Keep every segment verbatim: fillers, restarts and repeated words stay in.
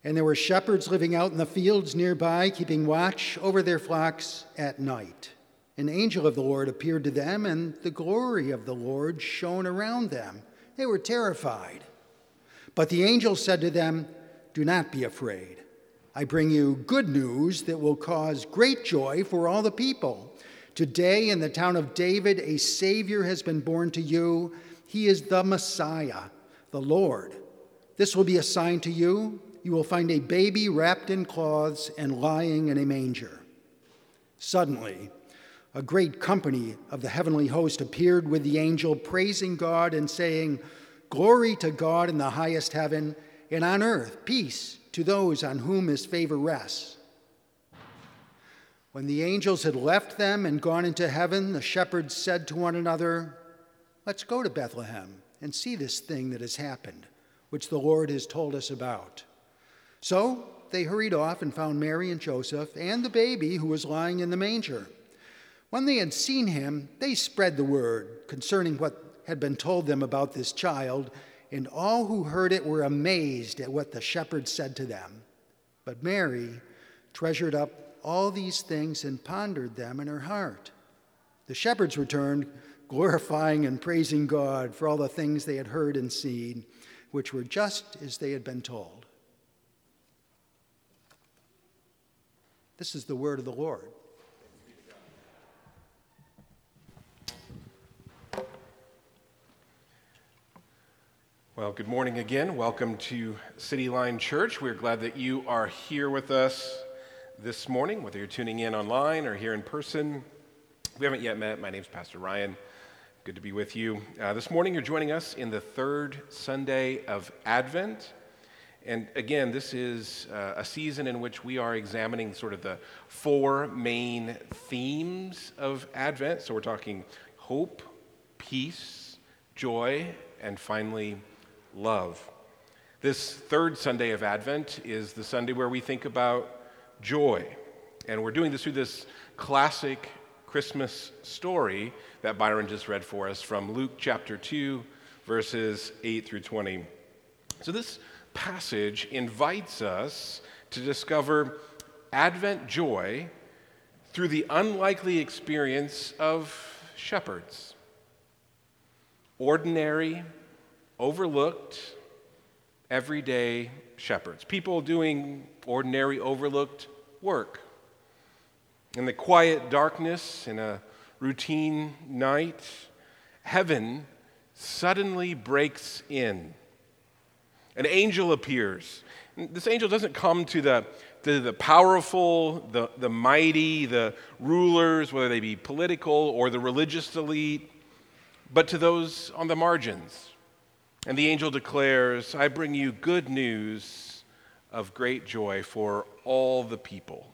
And there were shepherds living out in the fields nearby, keeping watch over their flocks at night. An angel of the Lord appeared to them, and the glory of the Lord shone around them. They were terrified. But the angel said to them, "Do not be afraid. I bring you good news that will cause great joy for all the people. Today in the town of David, a Savior has been born to you. He is the Messiah, the Lord. This will be a sign to you. You will find a baby wrapped in cloths and lying in a manger." Suddenly, a great company of the heavenly host appeared with the angel, praising God and saying, "Glory to God in the highest heaven, and on earth peace to those on whom his favor rests." When the angels had left them and gone into heaven, the shepherds said to one another, "Let's go to Bethlehem and see this thing that has happened, which the Lord has told us about." So they hurried off and found Mary and Joseph and the baby who was lying in the manger. When they had seen him, they spread the word concerning what had been told them about this child, and all who heard it were amazed at what the shepherds said to them. But Mary treasured up all these things and pondered them in her heart. The shepherds returned, glorifying and praising God for all the things they had heard and seen, which were just as they had been told. This is the word of the Lord. Well, good morning again. Welcome to City Line Church. We're glad that you are here with us this morning, whether you're tuning in online or here in person. If we haven't yet met, my name's Pastor Ryan. Good to be with you. Uh, this morning, you're joining us in the third Sunday of Advent. And again, this is uh, a season in which we are examining sort of the four main themes of Advent. So we're talking hope, peace, joy, and finally, love. This third Sunday of Advent is the Sunday where we think about joy. And we're doing this through this classic Christmas story that Byron just read for us from Luke chapter two, verses eight through twenty. So this passage invites us to discover Advent joy through the unlikely experience of shepherds. Ordinary, overlooked, everyday shepherds. People doing ordinary, overlooked work. In the quiet darkness, in a routine night, heaven suddenly breaks in. An angel appears. This angel doesn't come to the, to the powerful, the, the mighty, the rulers, whether they be political or the religious elite, but to those on the margins. And the angel declares, "I bring you good news of great joy for all the people."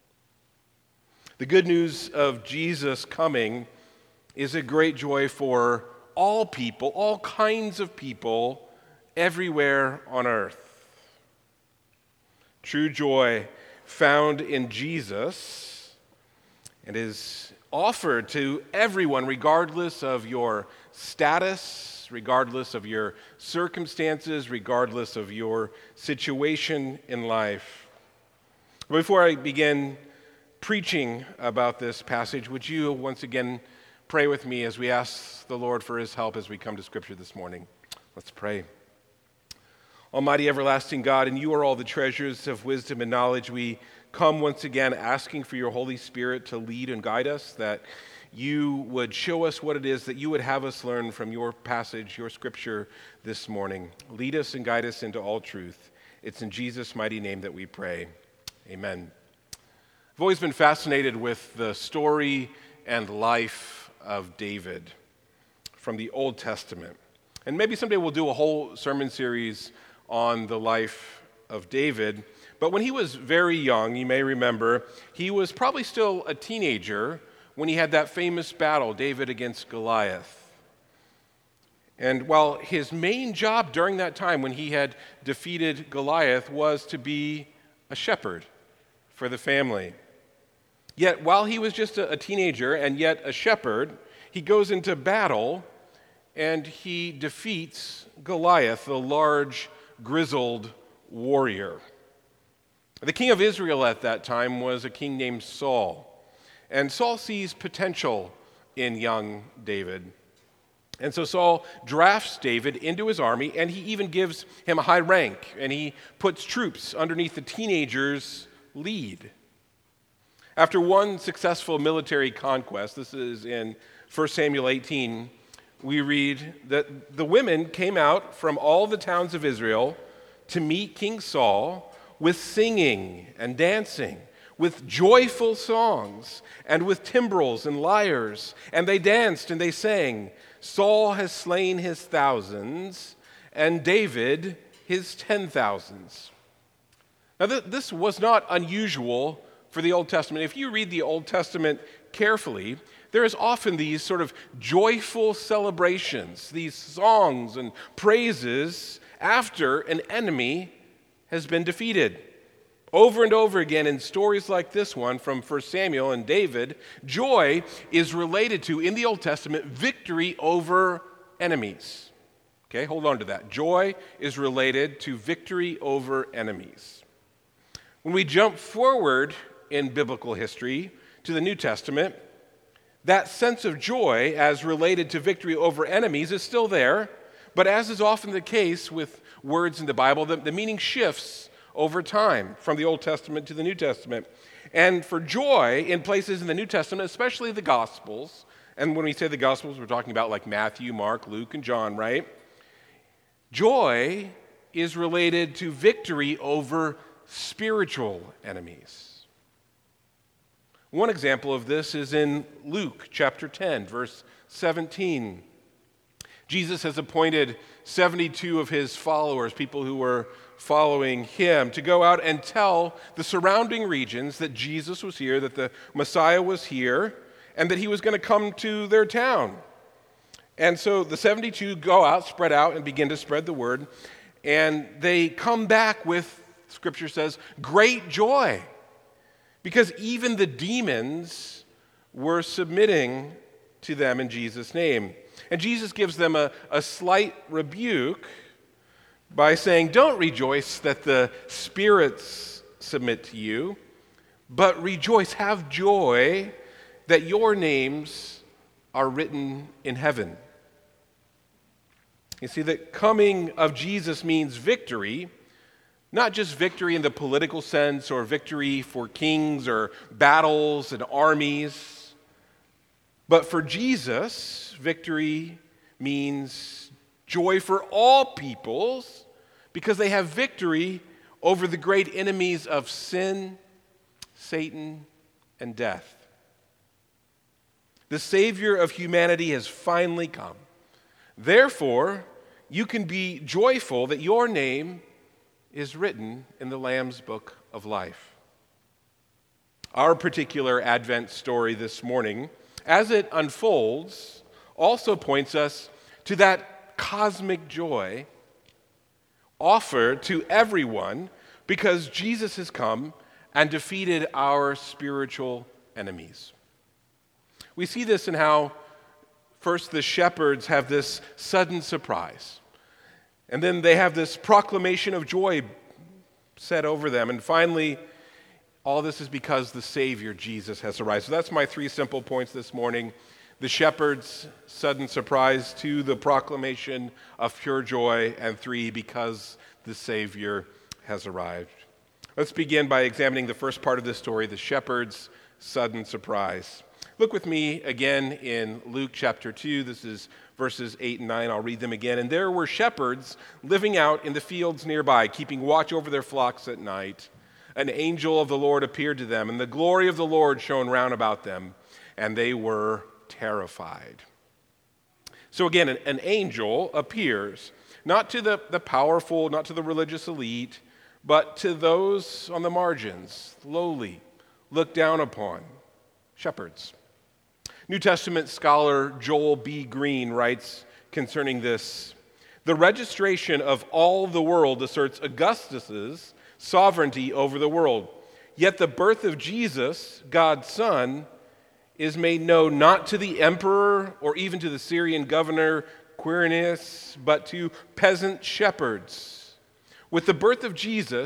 The good news of Jesus coming is a great joy for all people, all kinds of people, everywhere on earth. True joy found in Jesus and is offered to everyone, regardless of your status, regardless of your circumstances, regardless of your situation in life. Before I begin preaching about this passage, would you once again pray with me as we ask the Lord for his help as we come to Scripture this morning? Let's pray. Almighty everlasting God, and you are all the treasures of wisdom and knowledge. We come once again asking for your Holy Spirit to lead and guide us, that you would show us what it is that you would have us learn from your passage, your Scripture this morning. Lead us and guide us into all truth. It's in Jesus' mighty name that we pray. Amen. I've always been fascinated with the story and life of David from the Old Testament. And maybe someday we'll do a whole sermon series on the life of David. But when he was very young, you may remember, he was probably still a teenager when he had that famous battle, David against Goliath. And while his main job during that time when he had defeated Goliath was to be a shepherd for the family. Yet while he was just a teenager and yet a shepherd, he goes into battle and he defeats Goliath, the large, grizzled warrior. The king of Israel at that time was a king named Saul. And Saul sees potential in young David. And so Saul drafts David into his army, and he even gives him a high rank, and he puts troops underneath the teenager's lead. After one successful military conquest, this is in First Samuel eighteen, we read that the women came out from all the towns of Israel to meet King Saul with singing and dancing, with joyful songs, and with timbrels and lyres. And they danced and they sang, "Saul has slain his thousands, and David his ten thousands." Now, th- this was not unusual for the Old Testament. If you read the Old Testament carefully, there is often these sort of joyful celebrations, these songs and praises after an enemy has been defeated. Over and over again in stories like this one from First Samuel and David, joy is related to, in the Old Testament, victory over enemies. Okay, hold on to that. Joy is related to victory over enemies. When we jump forward in biblical history to the New Testament, that sense of joy as related to victory over enemies is still there, but as is often the case with words in the Bible, the, the meaning shifts over time from the Old Testament to the New Testament. And for joy in places in the New Testament, especially the Gospels, and when we say the Gospels, we're talking about like Matthew, Mark, Luke, and John, right? Joy is related to victory over spiritual enemies. One example of this is in Luke chapter ten, verse seventeen. Jesus has appointed seventy-two of his followers, people who were following him, to go out and tell the surrounding regions that Jesus was here, that the Messiah was here, and that he was going to come to their town. And so the seventy-two go out, spread out, and begin to spread the word. And they come back with, Scripture says, great joy. Because even the demons were submitting to them in Jesus' name. And Jesus gives them a, a slight rebuke by saying, don't rejoice that the spirits submit to you, but rejoice, have joy that your names are written in heaven. You see, the coming of Jesus means victory, not just victory in the political sense or victory for kings or battles and armies, but for Jesus, victory means joy for all peoples because they have victory over the great enemies of sin, Satan, and death. The Savior of humanity has finally come. Therefore, you can be joyful that your name is written in the Lamb's Book of Life. Our particular Advent story this morning, as it unfolds, also points us to that cosmic joy offered to everyone because Jesus has come and defeated our spiritual enemies. We see this in how first the shepherds have this sudden surprise. And then they have this proclamation of joy set over them. And finally, all this is because the Savior, Jesus, has arrived. So that's my three simple points this morning. The shepherds' sudden surprise, two, the proclamation of pure joy, and three, because the Savior has arrived. Let's begin by examining the first part of this story, the shepherds' sudden surprise. Look with me again in Luke chapter two. This is verses eight and nine. I'll read them again. And there were shepherds living out in the fields nearby, keeping watch over their flocks at night. An angel of the Lord appeared to them, and the glory of the Lord shone round about them, and they were terrified. So again, an, an angel appears, not to the, the powerful, not to the religious elite, but to those on the margins, lowly, looked down upon, shepherds. New Testament scholar Joel B. Green writes concerning this, the registration of all the world asserts Augustus's sovereignty over the world. Yet the birth of Jesus, God's Son, is made known not to the emperor or even to the Syrian governor Quirinius, but to peasant shepherds. With the birth of Jesus,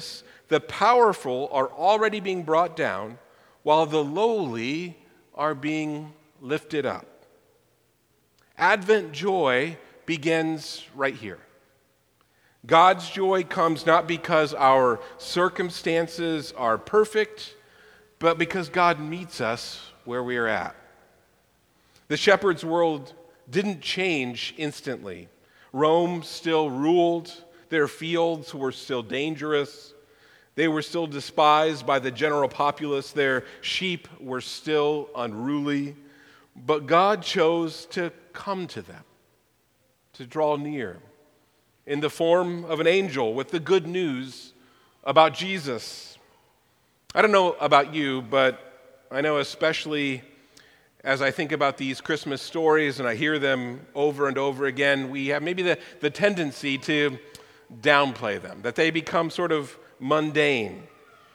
the powerful are already being brought down, while the lowly are being lifted up. Advent joy begins right here. God's joy comes not because our circumstances are perfect, but because God meets us where we are at. The shepherd's world didn't change instantly. Rome still ruled. Their fields were still dangerous. They were still despised by the general populace. Their sheep were still unruly. But God chose to come to them, to draw near, in the form of an angel with the good news about Jesus. I don't know about you, but I know especially as I think about these Christmas stories and I hear them over and over again, we have maybe the, the tendency to downplay them, that they become sort of mundane.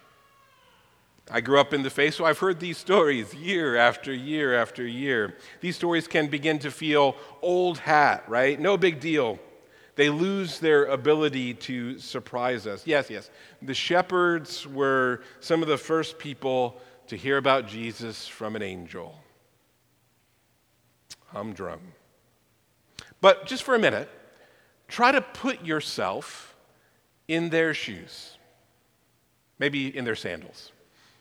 I grew up in the faith, so I've heard these stories year after year after year. These stories can begin to feel old hat, right? No big deal. They lose their ability to surprise us. Yes, yes, the shepherds were some of the first people to hear about Jesus from an angel. Humdrum. But just for a minute, try to put yourself in their shoes, maybe in their sandals.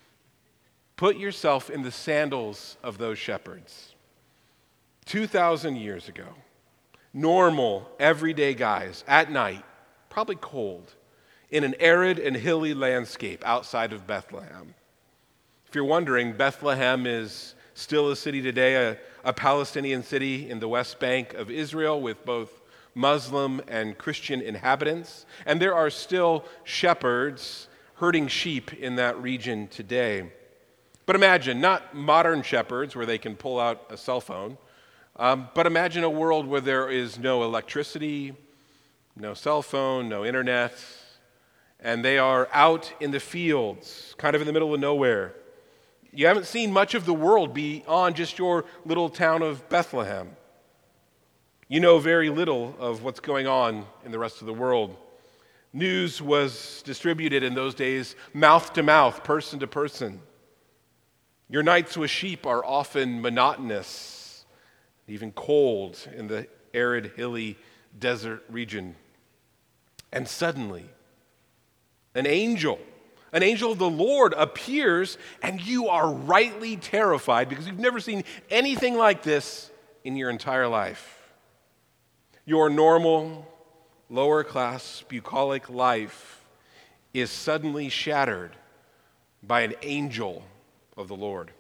Put yourself in the sandals of those shepherds. two thousand years ago, normal, everyday guys at night, probably cold, in an arid and hilly landscape outside of Bethlehem. If you're wondering, Bethlehem is still a city today, a, a Palestinian city in the West Bank of Israel with both Muslim and Christian inhabitants. And there are still shepherds herding sheep in that region today. But imagine, not modern shepherds where they can pull out a cell phone, um, but imagine a world where there is no electricity, no cell phone, no internet, and they are out in the fields, kind of in the middle of nowhere. You haven't seen much of the world beyond just your little town of Bethlehem. You know very little of what's going on in the rest of the world. News was distributed in those days mouth to mouth, person to person. Your nights with sheep are often monotonous, even cold in the arid, hilly desert region. And suddenly, an angel, an angel of the Lord appears, and you are rightly terrified because you've never seen anything like this in your entire life. Your normal, lower-class, bucolic life is suddenly shattered by an angel of the Lord.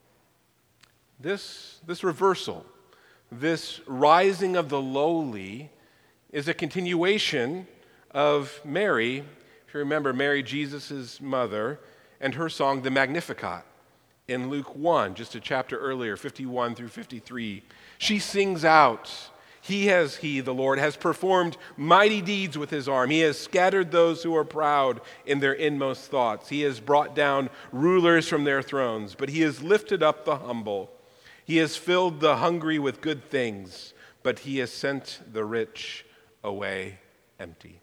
This, this reversal, this rising of the lowly, is a continuation of Mary. If you remember, Mary, Jesus' mother, and her song, the Magnificat, in Luke one, just a chapter earlier, fifty-one through fifty-three. She sings out, He has, He, the Lord, has performed mighty deeds with His arm. He has scattered those who are proud in their inmost thoughts. He has brought down rulers from their thrones, but He has lifted up the humble. He has filled the hungry with good things, but He has sent the rich away empty.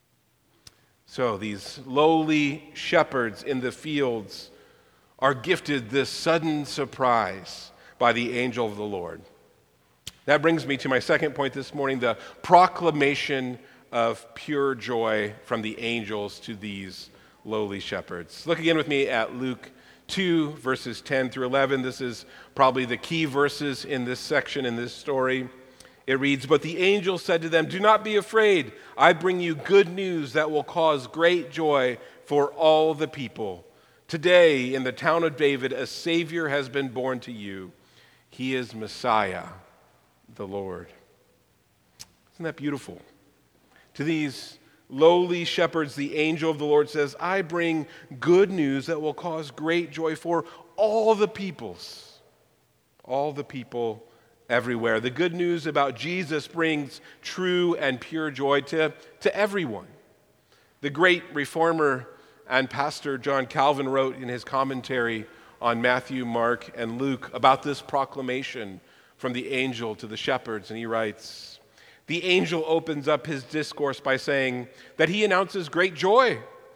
So these lowly shepherds in the fields are gifted this sudden surprise by the angel of the Lord. That brings me to my second point this morning, the proclamation of pure joy from the angels to these lowly shepherds. Look again with me at Luke two, verses ten through eleven. This is probably the key verses in this section, in this story. It reads, "But the angel said to them, 'Do not be afraid. I bring you good news that will cause great joy for all the people. Today, in the town of David, a Savior has been born to you. He is Messiah, the Lord.'" Isn't that beautiful? To these lowly shepherds, the angel of the Lord says, "I bring good news that will cause great joy for all the peoples." All the people everywhere. The good news about Jesus brings true and pure joy to, to everyone. The great reformer and pastor John Calvin wrote in his commentary on Matthew, Mark, and Luke about this proclamation from the angel to the shepherds, and he writes, "The angel opens up his discourse by saying that he announces great joy.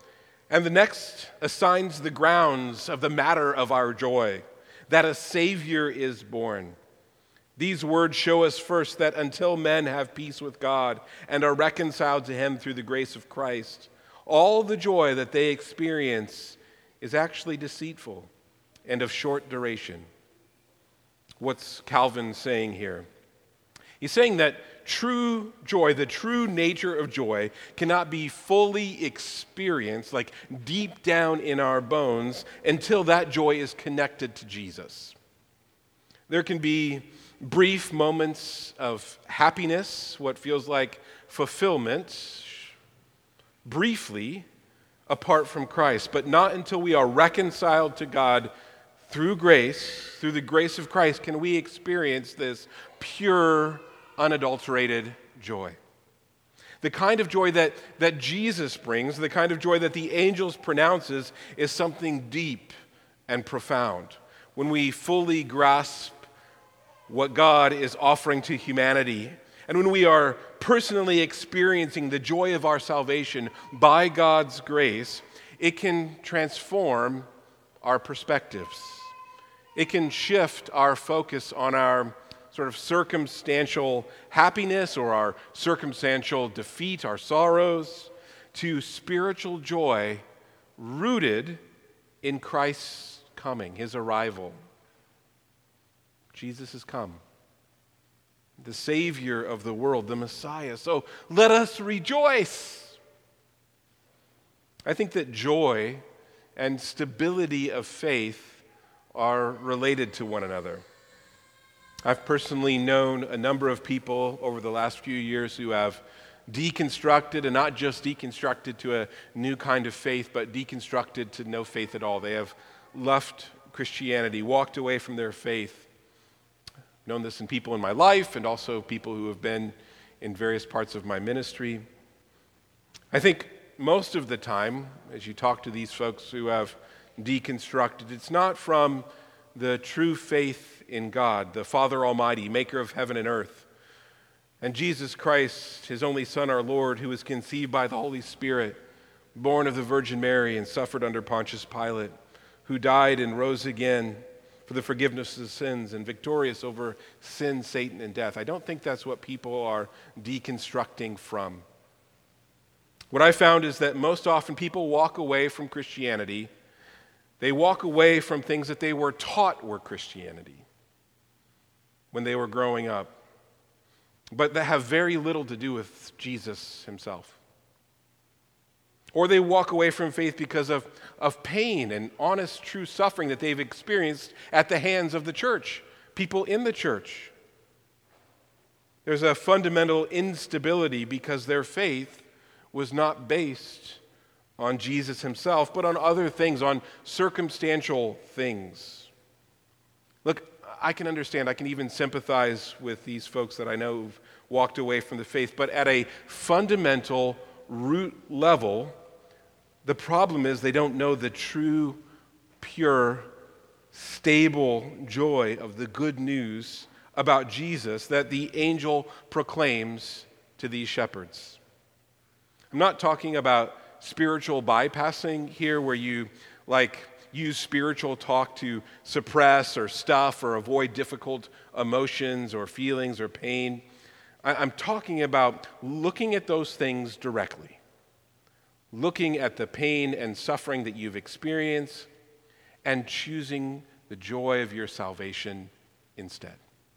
And the next assigns the grounds of the matter of our joy, that a Savior is born. These words show us first that until men have peace with God and are reconciled to Him through the grace of Christ, all the joy that they experience is actually deceitful and of short duration. What's Calvin saying here? He's saying that true joy, the true nature of joy, cannot be fully experienced, like deep down in our bones, until that joy is connected to Jesus. There can be brief moments of happiness, what feels like fulfillment, briefly apart from Christ, but not until we are reconciled to God through grace, through the grace of Christ, can we experience this pure, unadulterated joy. The kind of joy that, that Jesus brings, the kind of joy that the angels pronounces, is something deep and profound. When we fully grasp what God is offering to humanity, and when we are personally experiencing the joy of our salvation by God's grace, it can transform our perspectives. It can shift our focus on our sort of circumstantial happiness or our circumstantial defeat, our sorrows, to spiritual joy rooted in Christ's coming, His arrival. Jesus has come, the Savior of the world, the Messiah. So let us rejoice. I think that joy and stability of faith are related to one another. I've personally known a number of people over the last few years who have deconstructed, and not just deconstructed to a new kind of faith, but deconstructed to no faith at all. They have left Christianity, walked away from their faith. I've known this in people in my life and also people who have been in various parts of my ministry. I think most of the time, as you talk to these folks who have deconstructed, it's not from the true faith in God, the Father Almighty, maker of heaven and earth, and Jesus Christ, His only Son, our Lord, who was conceived by the Holy Spirit, born of the Virgin Mary and suffered under Pontius Pilate, who died and rose again for the forgiveness of sins and victorious over sin, Satan, and death. I don't think that's what people are deconstructing from. What I found is that most often people walk away from Christianity. They walk away from things that they were taught were Christianity when they were growing up, but that have very little to do with Jesus Himself. Or they walk away from faith because of, of pain and honest, true suffering that they've experienced at the hands of the church, people in the church. There's a fundamental instability because their faith was not based on Jesus Himself, but on other things, on circumstantial things. Look, I can understand, I can even sympathize with these folks that I know who've walked away from the faith, but at a fundamental root level, the problem is they don't know the true, pure, stable joy of the good news about Jesus that the angel proclaims to these shepherds. I'm not talking about spiritual bypassing here where you like use spiritual talk to suppress or stuff or avoid difficult emotions or feelings or pain. I'm talking about looking at those things directly, looking at the pain and suffering that you've experienced and choosing the joy of your salvation instead.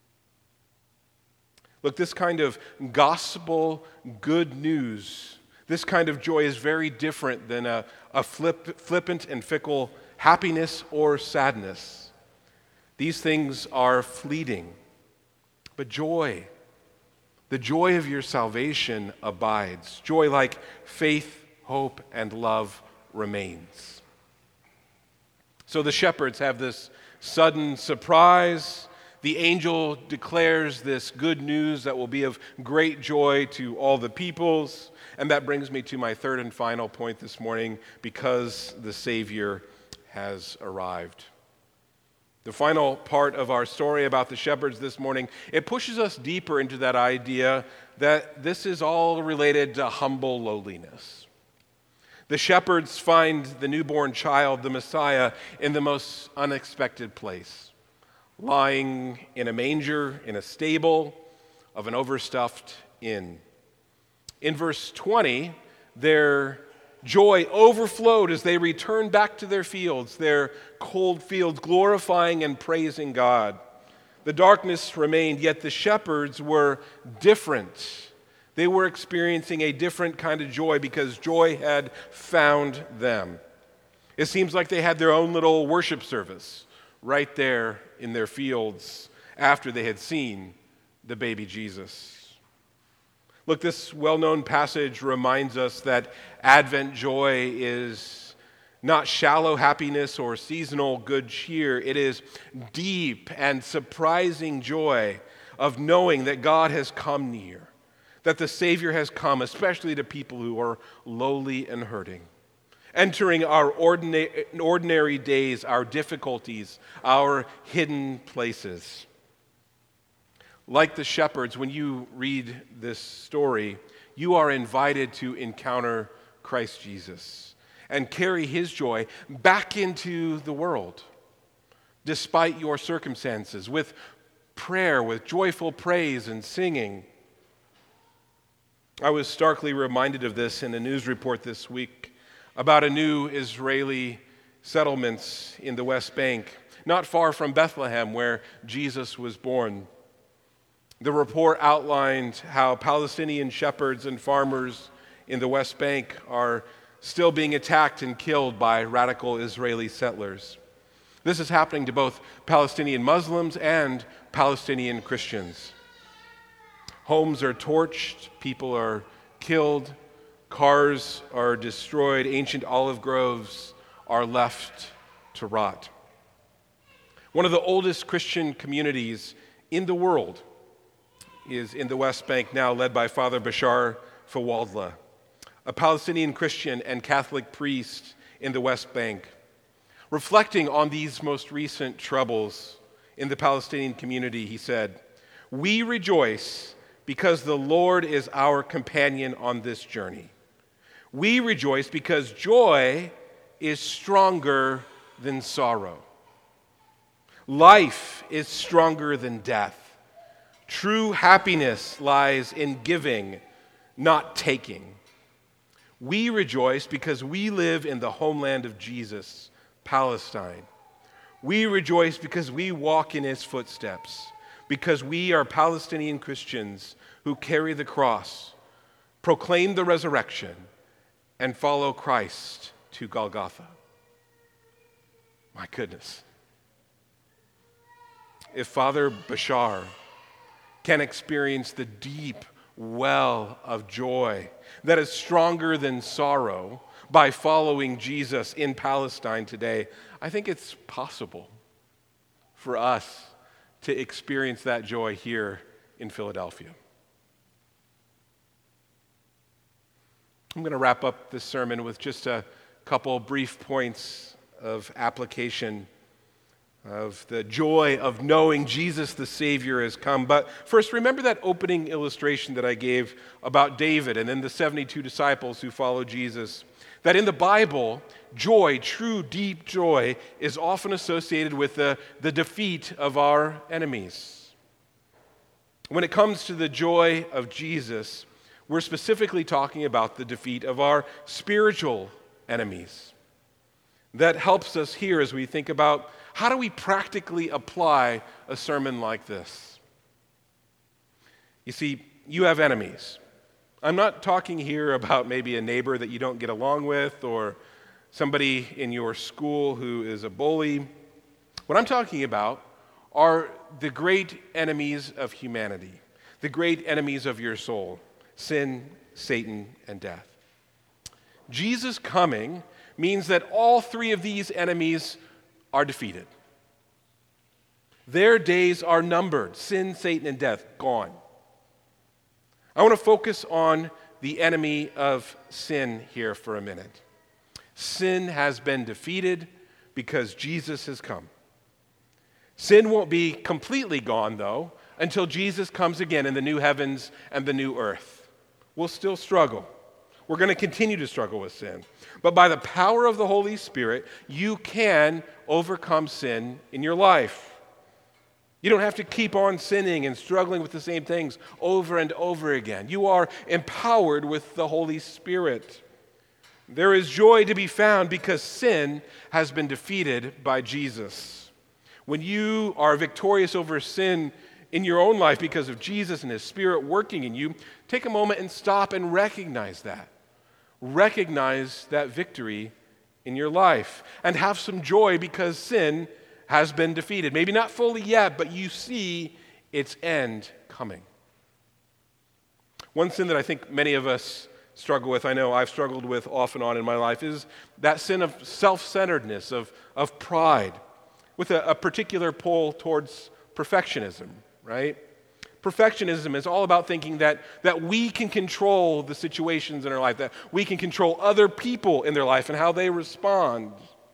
Look, this kind of gospel good news, this kind of joy is very different than a, a flip, flippant and fickle happiness or sadness. These things are fleeting. But joy, the joy of your salvation abides. Joy like faith, hope, and love remains. So the shepherds have this sudden surprise. The angel declares this good news that will be of great joy to all the peoples. And that brings me to my third and final point this morning, because the Savior has arrived. The final part of our story about the shepherds this morning, it pushes us deeper into that idea that this is all related to humble lowliness. The shepherds find the newborn child, the Messiah, in the most unexpected place, lying in a manger in a stable of an overstuffed inn. In verse twenty, their joy overflowed as they returned back to their fields, their cold fields, glorifying and praising God. The darkness remained, yet the shepherds were different. They were experiencing a different kind of joy because joy had found them. It seems like they had their own little worship service right there in their fields after they had seen the baby Jesus. Look, this well-known passage reminds us that Advent joy is not shallow happiness or seasonal good cheer. It is deep and surprising joy of knowing that God has come near, that the Savior has come, especially to people who are lowly and hurting, entering our ordinary, ordinary days, our difficulties, our hidden places. Like the shepherds, when you read this story, you are invited to encounter Christ Jesus and carry his joy back into the world, despite your circumstances, with prayer, with joyful praise and singing. I was starkly reminded of this in a news report this week about a new Israeli settlements in the West Bank, not far from Bethlehem, where Jesus was born. The report outlined how Palestinian shepherds and farmers in the West Bank are still being attacked and killed by radical Israeli settlers. This is happening to both Palestinian Muslims and Palestinian Christians. Homes are torched, people are killed, cars are destroyed, ancient olive groves are left to rot. One of the oldest Christian communities in the world is in the West Bank now, led by Father Bashar Fawaldla, a Palestinian Christian and Catholic priest in the West Bank. Reflecting on these most recent troubles in the Palestinian community, he said, "We rejoice because the Lord is our companion on this journey. We rejoice because joy is stronger than sorrow. Life is stronger than death. True happiness lies in giving, not taking. We rejoice because we live in the homeland of Jesus, Palestine. We rejoice because we walk in his footsteps, because we are Palestinian Christians who carry the cross, proclaim the resurrection, and follow Christ to Golgotha." My goodness. If Father Bashar can experience the deep well of joy that is stronger than sorrow by following Jesus in Palestine today, I think it's possible for us to experience that joy here in Philadelphia. I'm going to wrap up this sermon with just a couple brief points of application of the joy of knowing Jesus the Savior has come. But first, remember that opening illustration that I gave about David and then the seventy-two disciples who followed Jesus. That in the Bible, joy, true deep joy, is often associated with the, the defeat of our enemies. When it comes to the joy of Jesus, we're specifically talking about the defeat of our spiritual enemies. That helps us here as we think about how do we practically apply a sermon like this. You see, you have enemies. I'm not talking here about maybe a neighbor that you don't get along with or somebody in your school who is a bully. What I'm talking about are the great enemies of humanity, the great enemies of your soul: sin, Satan, and death. Jesus coming means that all three of these enemies are defeated. Their days are numbered: sin, Satan, and death, gone. I want to focus on the enemy of sin here for a minute. Sin has been defeated because Jesus has come. Sin won't be completely gone, though, until Jesus comes again in the new heavens and the new earth. We'll still struggle. We're going to continue to struggle with sin. But by the power of the Holy Spirit, you can overcome sin in your life. You don't have to keep on sinning and struggling with the same things over and over again. You are empowered with the Holy Spirit. There is joy to be found because sin has been defeated by Jesus. When you are victorious over sin in your own life because of Jesus and His Spirit working in you, take a moment and stop and recognize that. Recognize that victory in your life and have some joy because sin has been defeated. Maybe not fully yet, but you see its end coming. One sin that I think many of us struggle with, I know I've struggled with off and on in my life, is that sin of self-centeredness, of, of pride, with a, a particular pull towards perfectionism, right? Perfectionism is all about thinking that, that we can control the situations in our life, that we can control other people in their life and how they respond.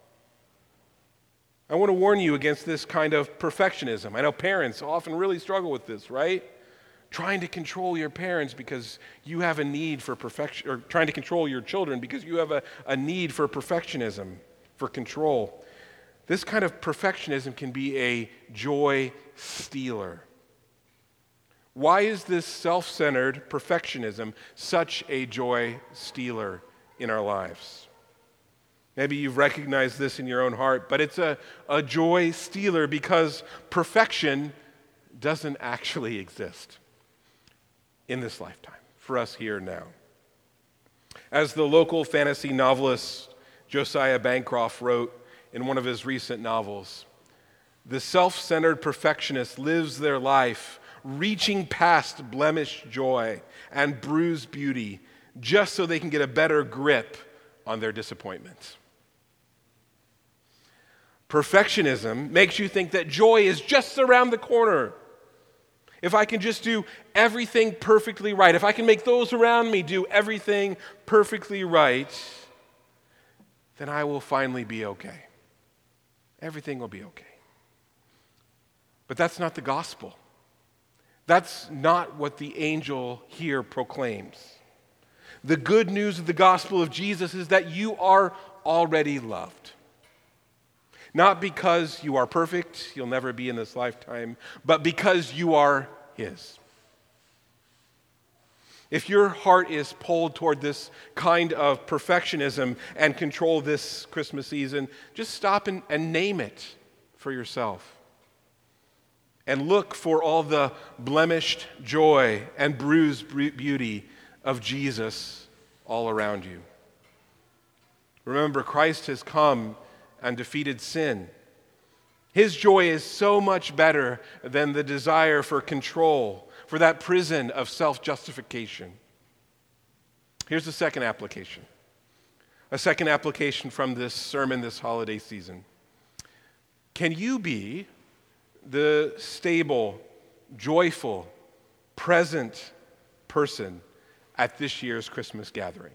I want to warn you against this kind of perfectionism. I know parents often really struggle with this, right? Trying to control your parents because you have a need for perfection, or trying to control your children because you have a, a need for perfectionism, for control. This kind of perfectionism can be a joy stealer. Why is this self-centered perfectionism such a joy stealer in our lives? Maybe you've recognized this in your own heart, but it's a, a joy stealer because perfection doesn't actually exist in this lifetime for us here now. As the local fantasy novelist Josiah Bancroft wrote in one of his recent novels, the self-centered perfectionist lives their life reaching past blemished joy and bruised beauty just so they can get a better grip on their disappointment. Perfectionism makes you think that joy is just around the corner. If I can just do everything perfectly right, if I can make those around me do everything perfectly right, then I will finally be okay. Everything will be okay. But that's not the gospel. That's not what the angel here proclaims. The good news of the gospel of Jesus is that you are already loved. Not because you are perfect, you'll never be in this lifetime, but because you are His. If your heart is pulled toward this kind of perfectionism and control this Christmas season, just stop and, and name it for yourself. And look for all the blemished joy and bruised beauty of Jesus all around you. Remember, Christ has come and defeated sin. His joy is so much better than the desire for control, for that prison of self-justification. Here's the second application. A second application from this sermon this holiday season. Can you be the stable, joyful, present person at this year's Christmas gathering?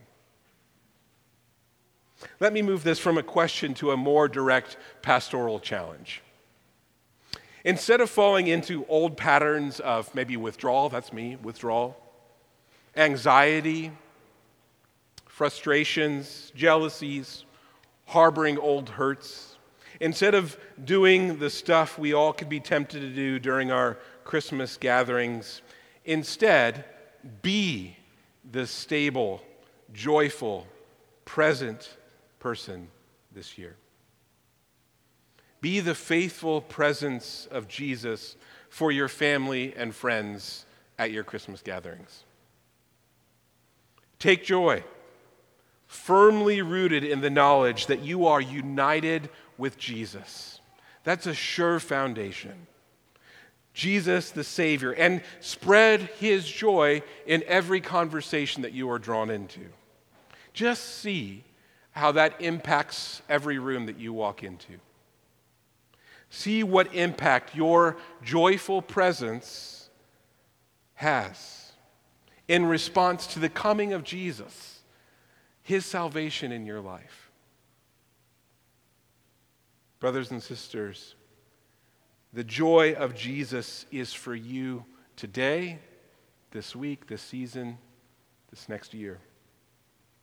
Let me move this from a question to a more direct pastoral challenge. Instead of falling into old patterns of maybe withdrawal, that's me, withdrawal, anxiety, frustrations, jealousies, harboring old hurts, instead of doing the stuff we all could be tempted to do during our Christmas gatherings, instead, be the stable, joyful, present person this year. Be the faithful presence of Jesus for your family and friends at your Christmas gatherings. Take joy, firmly rooted in the knowledge that you are united with Jesus. That's a sure foundation. Jesus the Savior, and spread His joy in every conversation that you are drawn into. Just see how that impacts every room that you walk into. See what impact your joyful presence has in response to the coming of Jesus, His salvation in your life. Brothers and sisters, the joy of Jesus is for you today, this week, this season, this next year.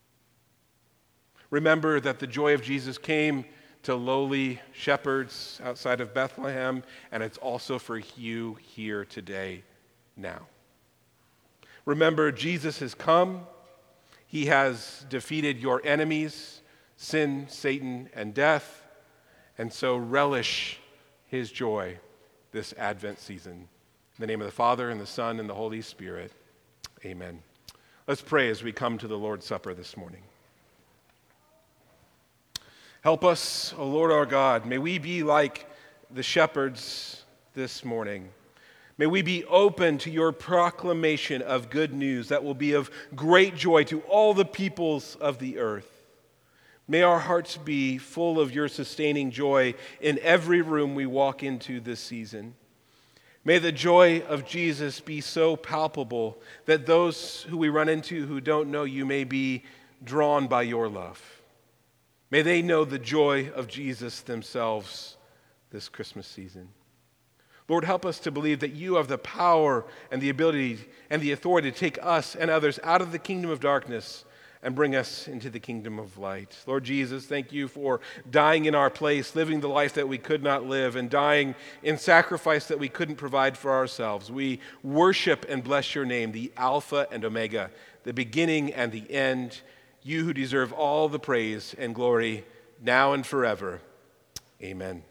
Remember that the joy of Jesus came to lowly shepherds outside of Bethlehem, and it's also for you here today, now. Remember, Jesus has come. He has defeated your enemies, sin, Satan, and death, and so relish his joy this Advent season. In the name of the Father, and the Son, and the Holy Spirit, amen. Let's pray as we come to the Lord's Supper this morning. Help us, O Lord our God. May we be like the shepherds this morning. May we be open to your proclamation of good news that will be of great joy to all the peoples of the earth. May our hearts be full of your sustaining joy in every room we walk into this season. May the joy of Jesus be so palpable that those who we run into who don't know you may be drawn by your love. May they know the joy of Jesus themselves this Christmas season. Lord, help us to believe that you have the power and the ability and the authority to take us and others out of the kingdom of darkness and bring us into the kingdom of light. Lord Jesus, thank you for dying in our place, living the life that we could not live, and dying in sacrifice that we couldn't provide for ourselves. We worship and bless your name, the Alpha and Omega, the beginning and the end, you who deserve all the praise and glory now and forever. Amen.